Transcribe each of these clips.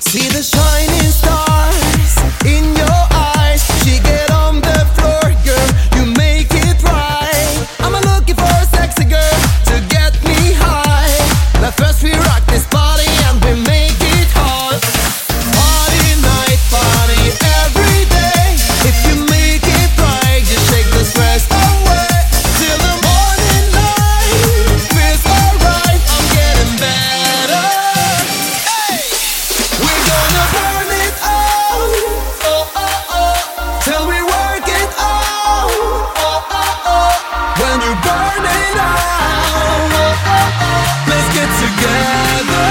See the shining stars in your eyes. She get on the floor, girl, you make it right. I'm looking for a sexy girl to get me high. But first we rock this body and we make it hot. Party night, party every day. If you make it right, just shake the stress away. Till the morning light feels alright. I'm getting better. Hey, we're gonna burn it out. Oh oh oh, till we work it out. Oh oh oh, when you're burning out. Oh oh oh, let's get together.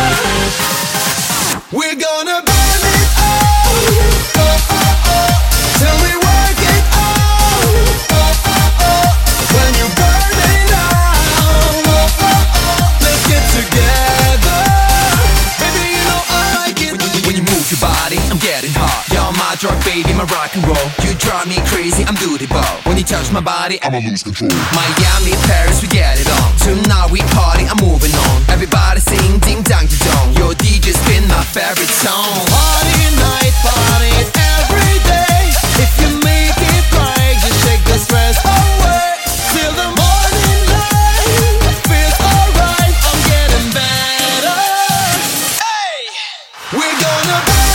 We're gonna burn it out. Oh oh oh, till we work it out. Oh oh oh, when you're burning out. Oh oh oh, let's get together. Baby, you know I like it When you move your body, I'm getting hot. You're my drug, baby, my rock and roll. You drive me crazy, I'm dutiful. When you touch my body, I'ma lose control. Miami, Paris, we get it on. Tonight we party, I'm moving on. Everybody sing ding dong dong. Your DJ spin my favorite song. Party night, party every day. If you make it right, just shake the stress away. Till the morning light feels alright. I'm getting better. Hey, we're gonna burn